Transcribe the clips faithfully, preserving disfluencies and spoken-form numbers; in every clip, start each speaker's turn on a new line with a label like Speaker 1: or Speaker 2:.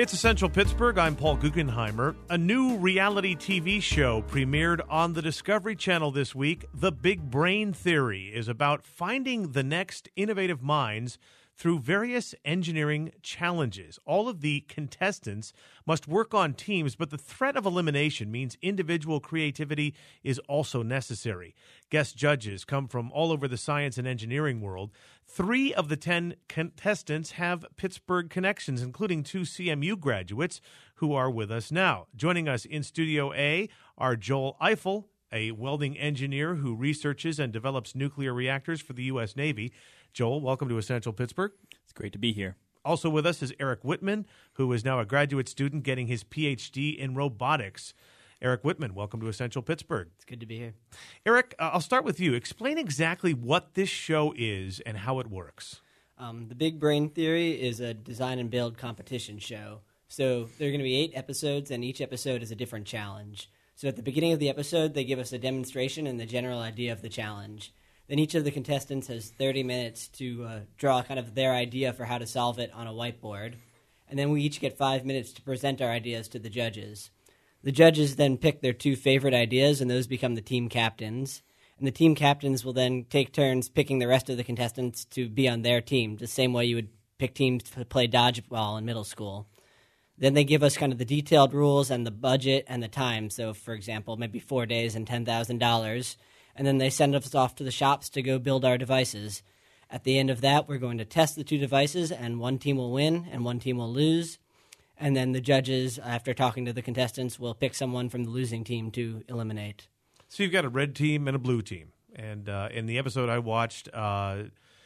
Speaker 1: It's Essential Pittsburgh. I'm Paul Guggenheimer. A new reality T V show premiered on the Discovery Channel this week. The Big Brain Theory is about finding the next innovative minds through various engineering challenges. All of the contestants must work on teams, but the threat of elimination means individual creativity is also necessary. Guest judges come from all over the science and engineering world. Three of the ten contestants have Pittsburgh connections, including two C M U graduates who are with us now. Joining us in Studio A are Joel Eiffel, a welding engineer who researches and develops nuclear reactors for the U S Navy. Joel, welcome to Essential Pittsburgh.
Speaker 2: It's great to be here.
Speaker 1: Also with us is Eric Whitman, who is now a graduate student getting his P H D in robotics. Eric Whitman, welcome to Essential Pittsburgh.
Speaker 3: It's good to be here.
Speaker 1: Eric, uh, I'll start with you. Explain exactly what this show is and how it works.
Speaker 3: Um, the Big Brain Theory is a design and build competition show. So there are going to be eight episodes, and each episode is a different challenge. So at the beginning of the episode, they give us a demonstration and the general idea of the challenge. Then each of the contestants has thirty minutes to uh, draw kind of their idea for how to solve it on a whiteboard. And then we each get five minutes to present our ideas to the judges. The judges then pick their two favorite ideas, and those become the team captains. And the team captains will then take turns picking the rest of the contestants to be on their team, the same way you would pick teams to play dodgeball in middle school. Then they give us kind of the detailed rules and the budget and the time. So, for example, maybe four days and ten thousand dollars. And then they send us off to the shops to go build our devices. At the end of that, we're going to test the two devices, and one team will win and one team will lose. And then the judges, after talking to the contestants, will pick someone from the losing team to eliminate.
Speaker 1: So you've got a red team and a blue team. And uh, in the episode I watched, uh,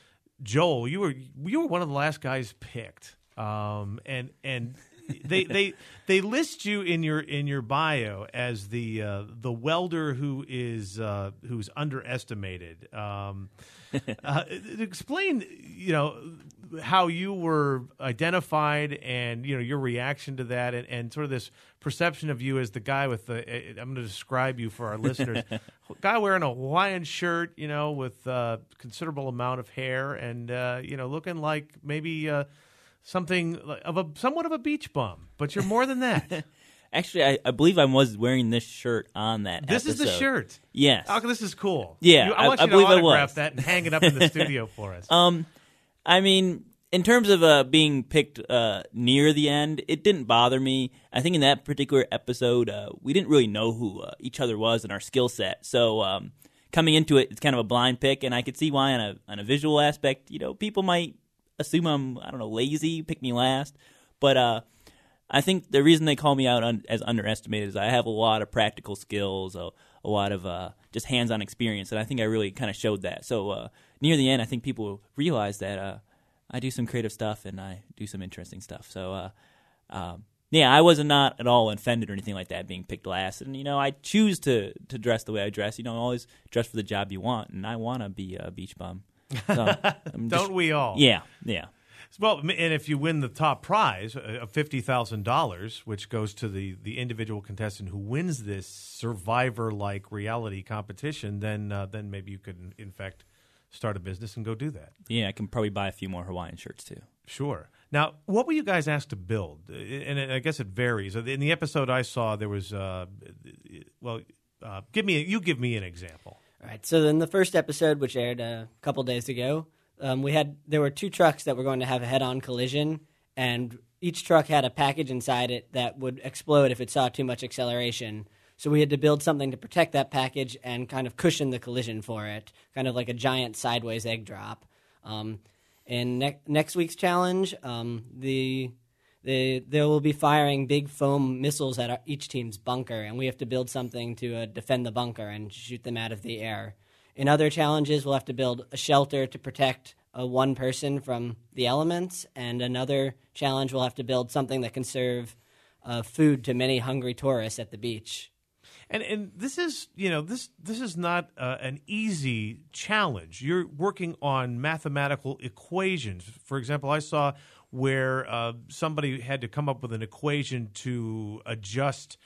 Speaker 1: Joel, you were you were one of the last guys picked. Um, and and they they they list you in your in your bio as the uh, the welder who is uh, who's underestimated. Um, uh, explain, you know, how you were identified and, you know, your reaction to that, and, and sort of this perception of you as the guy with the. I'm going to describe you for our listeners. Guy wearing a Hawaiian shirt, you know, with a considerable amount of hair, and uh, you know, looking like maybe. Uh, Something of a somewhat of a beach bum, but you're more than that.
Speaker 2: Actually, I, I believe I was wearing this shirt on that
Speaker 1: This
Speaker 2: episode.
Speaker 1: is the shirt.
Speaker 2: Yes.
Speaker 1: Oh, this is cool.
Speaker 2: Yeah,
Speaker 1: you, I,
Speaker 2: I,
Speaker 1: want
Speaker 2: I
Speaker 1: you
Speaker 2: believe
Speaker 1: to
Speaker 2: I
Speaker 1: autograph
Speaker 2: was.
Speaker 1: that and hang it up in the studio for us.
Speaker 2: Um, I mean, in terms of uh, being picked uh, near the end, it didn't bother me. I think in that particular episode, uh, we didn't really know who uh, each other was and our skill set. So um, coming into it, it's kind of a blind pick, and I could see why on a on a visual aspect, you know, people might assume I'm, I don't know, lazy, pick me last. But uh, I think the reason they call me out un- as underestimated is I have a lot of practical skills, a, a lot of uh, just hands-on experience, and I think I really kind of showed that. So uh, near the end, I think people realize that uh, I do some creative stuff and I do some interesting stuff. So, uh, um, yeah, I was not at all offended or anything like that being picked last. And, you know, I choose to, to dress the way I dress. You know, always dress for the job you want, and I want to be a beach bum. So,
Speaker 1: Don't just, we all?
Speaker 2: Yeah, yeah.
Speaker 1: Well, and if you win the top prize of fifty thousand dollars, which goes to the, the individual contestant who wins this survivor-like reality competition, then uh, then maybe you could, in fact, start a business and go do that.
Speaker 2: Yeah, I can probably buy a few more Hawaiian shirts, too.
Speaker 1: Sure. Now, what were you guys asked to build? And I guess it varies. In the episode I saw, there was, uh, well, uh, give me you give me an example.
Speaker 3: All right, so in the first episode, which aired a couple days ago, um, we had there were two trucks that were going to have a head-on collision, and each truck had a package inside it that would explode if it saw too much acceleration. So we had to build something to protect that package and kind of cushion the collision for it, kind of like a giant sideways egg drop. Um, in ne- next week's challenge, um, the the they will be firing big foam missiles at our, each team's bunker, and we have to build something to uh, defend the bunker and shoot them out of the air. In other challenges, we'll have to build a shelter to protect uh, one person from the elements, and another challenge we'll have to build something that can serve uh, food to many hungry tourists at the beach.
Speaker 1: And and this is, you know, this this is not uh, an easy challenge. You're working on mathematical equations. For example, I saw where uh, somebody had to come up with an equation to adjust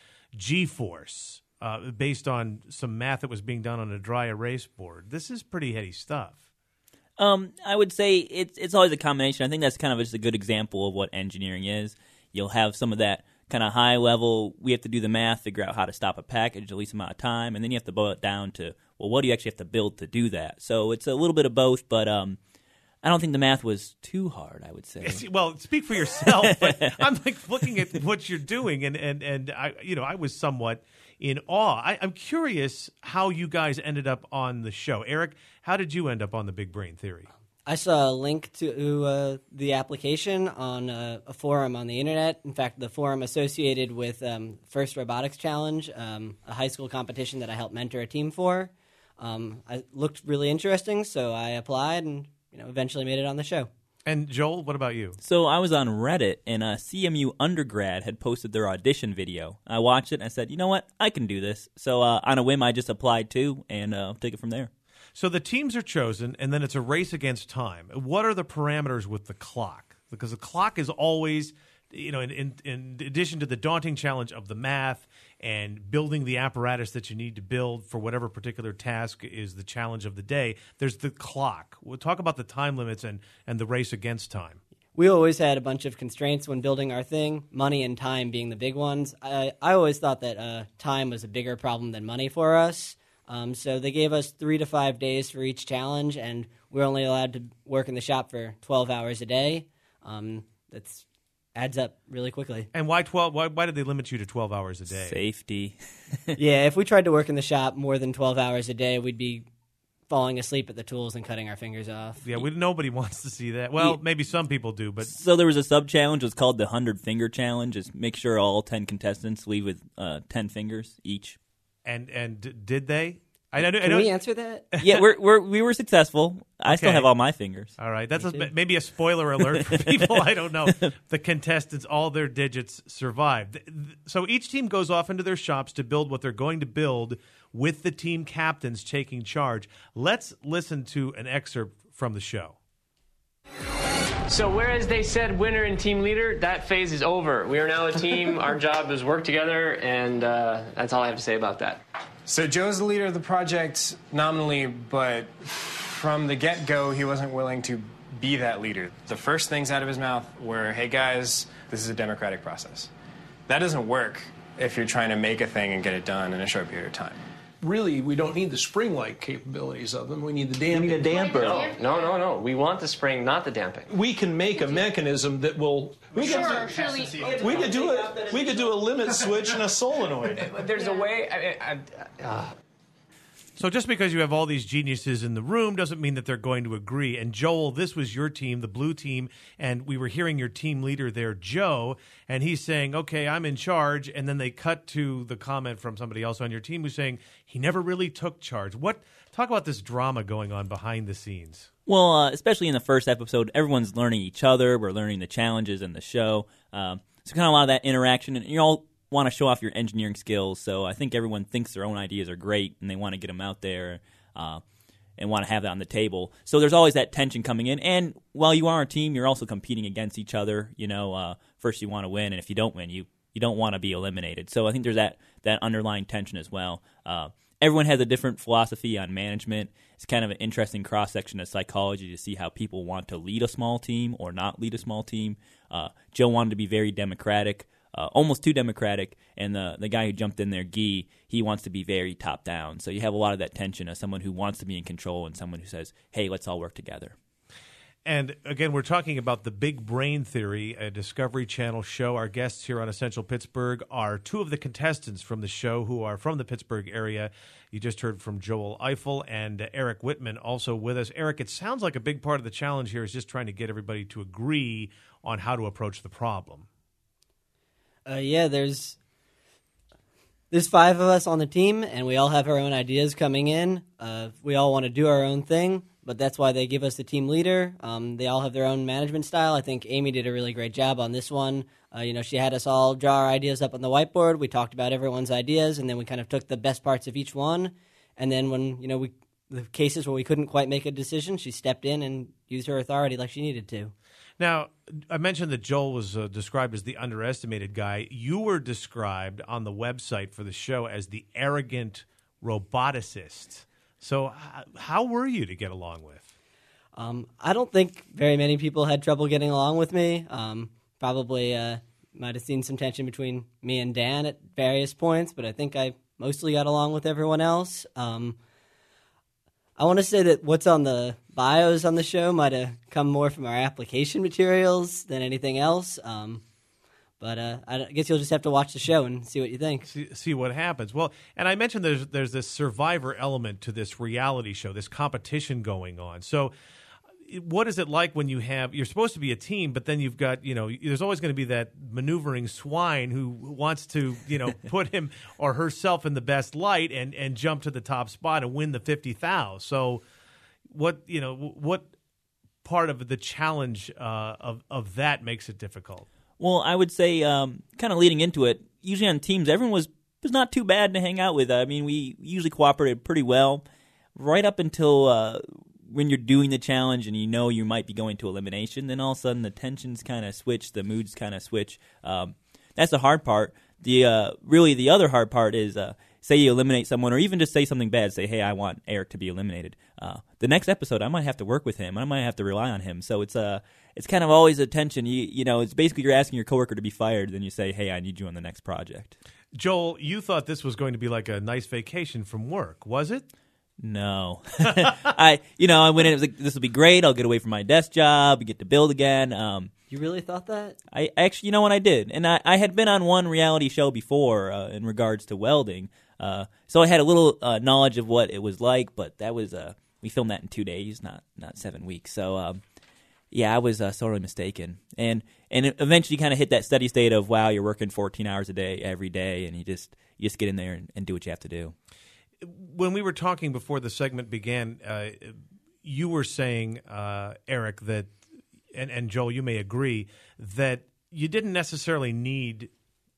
Speaker 1: G-force uh, based on some math that was being done on a dry erase board. This is pretty heady stuff.
Speaker 2: Um, I would say it's it's always a combination. I think that's kind of just a good example of what engineering is. you'll have some of that kind of high level, we have to do the math, figure out how to stop a package at the least amount of time, and then you have to boil it down to, well, what do you actually have to build to do that? So it's a little bit of both, but um, I don't think the math was too hard, I would say.
Speaker 1: Well, speak for yourself, but I'm like looking at what you're doing, and, and, and I, you know, I was somewhat in awe. I, I'm curious how you guys ended up on the show. Eric, how did you end up on the Big Brain Theory?
Speaker 3: I saw a link to uh, the application on uh, a forum on the internet. In fact, the forum associated with um, First Robotics Challenge, um, a high school competition that I helped mentor a team for. Um, I looked really interesting, so I applied and you know eventually made it on the show.
Speaker 1: And Joel, what about you?
Speaker 2: So I was on Reddit, and a C M U undergrad had posted their audition video. I watched it, and I said, you know what? I can do this. So uh, on a whim, I just applied too, and uh, take it from there.
Speaker 1: So the teams are chosen, and then it's a race against time. What are the parameters with the clock? Because the clock is always, you know, in, in, in addition to the daunting challenge of the math and building the apparatus that you need to build for whatever particular task is the challenge of the day, there's the clock. We'll talk about the time limits and, and the race against time.
Speaker 3: We always had a bunch of constraints when building our thing, money and time being the big ones. I, I always thought that uh, time was a bigger problem than money for us. Um, so they gave us three to five days for each challenge, and we're only allowed to work in the shop for twelve hours a day. Um, that's adds up really quickly.
Speaker 1: And why twelve? Why, why did they limit you to twelve hours a day?
Speaker 2: Safety.
Speaker 3: Yeah, if we tried to work in the shop more than twelve hours a day, we'd be falling asleep at the tools and cutting our fingers off.
Speaker 1: Yeah, we, nobody wants to see that. Well, maybe some people do, but
Speaker 2: So there was a sub-challenge. It was called the hundred-finger challenge. Just make sure all ten contestants leave with uh, ten fingers each.
Speaker 1: and and d- did they? I know. I
Speaker 3: Can
Speaker 1: know
Speaker 3: we answer that?
Speaker 2: Yeah, we're, we're, we were successful. I still
Speaker 1: Okay.
Speaker 2: have all my fingers.
Speaker 1: All right, that's
Speaker 3: Me
Speaker 1: a,
Speaker 3: too.
Speaker 1: maybe a spoiler alert for people. I don't know. The contestants, all their digits survived. Th- th- So each team goes off into their shops to build what they're going to build with the team captains taking charge. Let's listen to an excerpt from the show.
Speaker 4: So whereas they said winner and team leader, that phase is over. We are now a team. Our job is work together, and uh, that's all I have to say about that.
Speaker 5: So Joe's the leader of the project nominally, but from the get-go, he wasn't willing to be that leader. The first things out of his mouth were, hey guys, this is a democratic process. That doesn't work if you're trying to make a thing and get it done in a short period of time.
Speaker 6: Really, we don't need the spring-like capabilities of them. We need the damping.
Speaker 4: We need a damper. No, no, no, no. We want the spring, not the damping.
Speaker 6: We can make a mechanism that will. We
Speaker 7: Sure,
Speaker 6: can,
Speaker 7: surely.
Speaker 6: we could do it. We could do a limit switch and a solenoid.
Speaker 4: There's a way. I, I, I, uh,
Speaker 1: So just because you have all these geniuses in the room doesn't mean that they're going to agree. And Joel, this was your team, the blue team, and we were hearing your team leader there, Joe, and he's saying, okay, I'm in charge. And then they cut to the comment from somebody else on your team who's saying he never really took charge. What? Talk about this drama going on behind the scenes.
Speaker 2: Well, uh, especially in the first episode, everyone's learning each other. We're learning the challenges in the show. Um, so kind of a lot of that interaction. And you all want to show off your engineering skills. So I think everyone thinks their own ideas are great, and they want to get them out there uh, and want to have that on the table. So there's always that tension coming in. And while you are a team, you're also competing against each other. You know, uh, first you want to win, and if you don't win, you you don't want to be eliminated. So I think there's that that underlying tension as well. Uh, everyone has a different philosophy on management. It's kind of an interesting cross-section of psychology to see how people want to lead a small team or not lead a small team. Uh, Joe wanted to be very democratic. Uh, almost too democratic, and the the guy who jumped in there, Guy, he wants to be very top down. So you have a lot of that tension of someone who wants to be in control and someone who says, "Hey, let's all work together."
Speaker 1: And again, we're talking about the Big Brain Theory, a Discovery Channel show. Our guests here on Essential Pittsburgh are two of the contestants from the show who are from the Pittsburgh area. You just heard from Joel Eiffel and Eric Whitman also with us. Eric, it sounds like a big part of the challenge here is just trying to get everybody to agree on how to approach the problem.
Speaker 3: Uh, yeah, there's there's five of us on the team, and we all have our own ideas coming in. Uh, we all want to do our own thing, but that's why they give us the team leader. Um, they all have their own management style. I think Amy did a really great job on this one. Uh, you know, she had us all draw our ideas up on the whiteboard. We talked about everyone's ideas, and then we kind of took the best parts of each one. And then when, you know, we the cases where we couldn't quite make a decision, she stepped in and used her authority like she needed to.
Speaker 1: Now, I mentioned that Joel was uh, described as the underestimated guy. You were described on the website for the show as the arrogant roboticist. So h- how were you to get along with?
Speaker 3: Um, I don't think very many people had trouble getting along with me. Um, probably uh, might have seen some tension between me and Dan at various points, but I think I mostly got along with everyone else. Um, I want to say that what's on the bios on the show might have come more from our application materials than anything else. Um, but uh, I guess you'll just have to watch the show and see what you think.
Speaker 1: See, see what happens. Well, and I mentioned there's there's this survivor element to this reality show, this competition going on. So what is it like when you have, you're supposed to be a team, but then you've got, you know, there's always going to be that maneuvering swine who wants to, you know, put him or herself in the best light and, and jump to the top spot and win the fifty thousand. So what, you know, what part of the challenge uh, of, of that makes it difficult?
Speaker 2: Well, I would say, um, kind of leading into it, usually on teams, everyone was, was not too bad to hang out with. I mean, we usually cooperated pretty well right up until uh, when you're doing the challenge and you know you might be going to elimination. Then all of a sudden the tensions kind of switch, the moods kind of switch. Um, that's the hard part. The uh, really the other hard part is uh, say you eliminate someone or even just say something bad. Say, hey, I want Eric to be eliminated. Uh, the next episode, I might have to work with him. I might have to rely on him. So it's uh, it's kind of always a tension. You, you know, it's basically you're asking your coworker to be fired. Then you say, hey, I need you on the next project.
Speaker 1: Joel, you thought this was going to be like a nice vacation from work, was it?
Speaker 2: No. I, you know, I went in, it was like, this will be great. I'll get away from my desk job, get to build again. Um,
Speaker 3: You really thought that?
Speaker 2: I actually, you know what, I did. And I, I had been on one reality show before uh, in regards to welding. Uh, so I had a little uh, knowledge of what it was like, but that was, uh, we filmed that in two days, not not seven weeks. So, um, yeah, I was uh, sorely mistaken. And and it eventually kind of hit that steady state of, wow, you're working fourteen hours a day every day, and you just you just get in there and, and do what you have to do.
Speaker 1: When we were talking before the segment began, uh, you were saying, uh, Eric, that, and, and Joel, you may agree, that you didn't necessarily need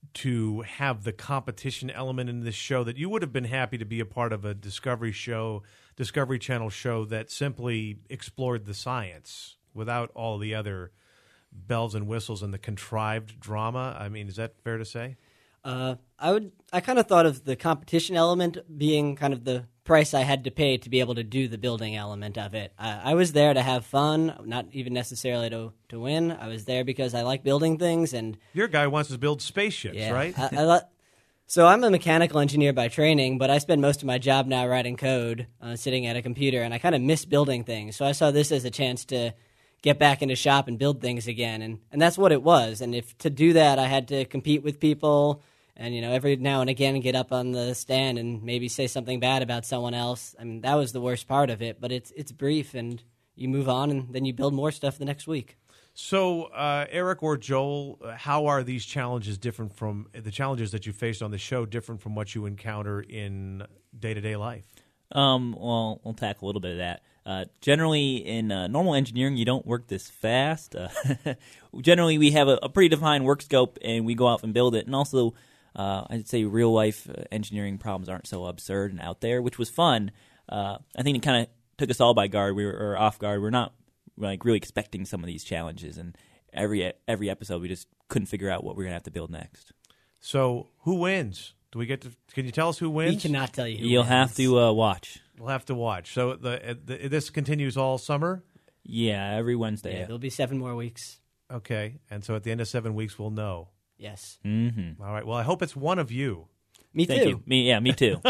Speaker 1: to have the competition element in this show, that you would have been happy to be a part of a Discovery show, Discovery Channel show that simply explored the science without all the other bells and whistles and the contrived drama. I mean, is that fair to say?
Speaker 3: Uh, I would. I kind of thought of the competition element being kind of the price I had to pay to be able to do the building element of it. I, I was there to have fun, not even necessarily to to win. I was there because I like building things, and
Speaker 1: your guy wants to build spaceships,
Speaker 3: yeah,
Speaker 1: right?
Speaker 3: I, I lo- so I'm a mechanical engineer by training, but I spend most of my job now writing code, uh, sitting at a computer, and I kind of miss building things. So I saw this as a chance to get back into shop and build things again, and and that's what it was. And if to do that, I had to compete with people. And, you know, every now and again get up on the stand and maybe say something bad about someone else. I mean, that was the worst part of it. But it's it's brief, and you move on, and then you build more stuff the next week.
Speaker 1: So, uh, Eric or Joel, how are these challenges different from the challenges that you faced on the show, different from what you encounter in day-to-day life?
Speaker 2: Um, well, we'll tackle a little bit of that. Uh, generally, in uh, normal engineering, you don't work this fast. Uh, generally, we have a, a pretty defined work scope, and we go out and build it. And also, Uh, I'd say real-life uh, engineering problems aren't so absurd and out there, which was fun. Uh, I think it kind of took us all by guard. We were or off guard. We're not like really expecting some of these challenges, and every every episode we just couldn't figure out what we we're gonna have to build next.
Speaker 1: So, who wins? Do we get to? Can you tell us who wins?
Speaker 3: We cannot tell you. Who
Speaker 2: You'll
Speaker 3: wins.
Speaker 2: have to uh, watch.
Speaker 1: We'll have to watch. So, the, the this continues all summer.
Speaker 2: Yeah, every Wednesday.
Speaker 3: Yeah, there'll be seven more weeks.
Speaker 1: Okay, and so at the end of seven weeks, we'll know.
Speaker 3: Yes.
Speaker 2: Mm-hmm.
Speaker 1: All right. Well, I hope it's one of you.
Speaker 3: Me
Speaker 2: Thank
Speaker 3: too.
Speaker 2: you. Me, yeah, me too.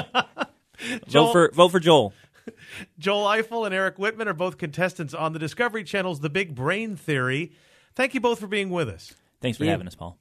Speaker 1: Joel-
Speaker 2: vote for vote for Joel.
Speaker 1: Joel Eiffel and Eric Whitman are both contestants on the Discovery Channel's The Big Brain Theory. Thank you both for being with us.
Speaker 2: Thanks for
Speaker 3: Yeah.
Speaker 2: having us, Paul.